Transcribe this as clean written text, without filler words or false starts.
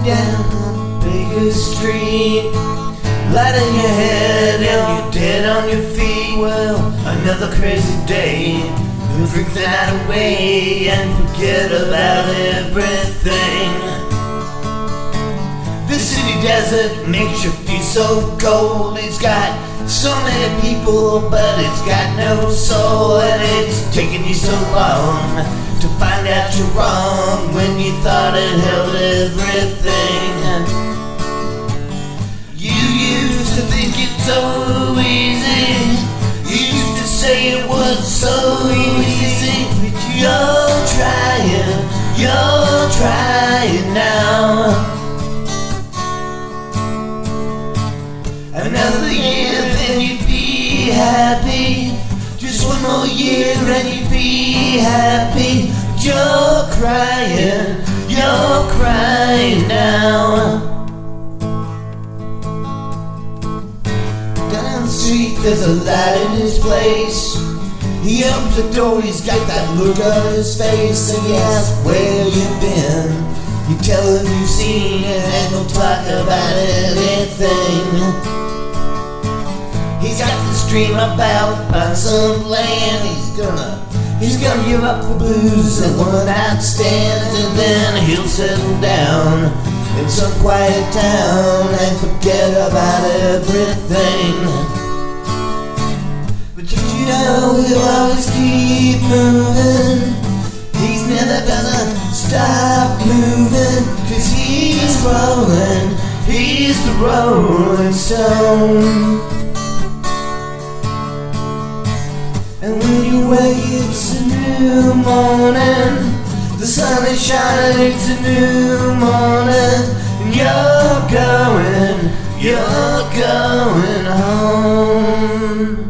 down Baker Street, light in your head and you're dead on your feet. Well, another crazy day. You'll drink the night away and forget about everything. The city desert makes you feel so cold. It's got so many people, but it's got no soul. And it's taken you so long to find out you're wrong when you thought it held everything. You used to think it's so easy. You used to say it was so easy. But you're trying now. Another year, then you'd be happy. Just one more year and you'd be happy. But you're crying now. Down the street, there's a light in his place. He opens the door, he's got that look on his face. And he asks where you've been. You tell him you've seen it and don't talk about anything. He's got this dream about buying some land. He's gonna give up the blues and one night stands, and then he'll settle down in some quiet town and forget about everything. But you know he'll always keep moving. He's never gonna stop moving, 'cause he's rolling. He's the Rolling Stone. And when you wake, it's a new morning. The sun is shining, it's a new morning. And you're going home.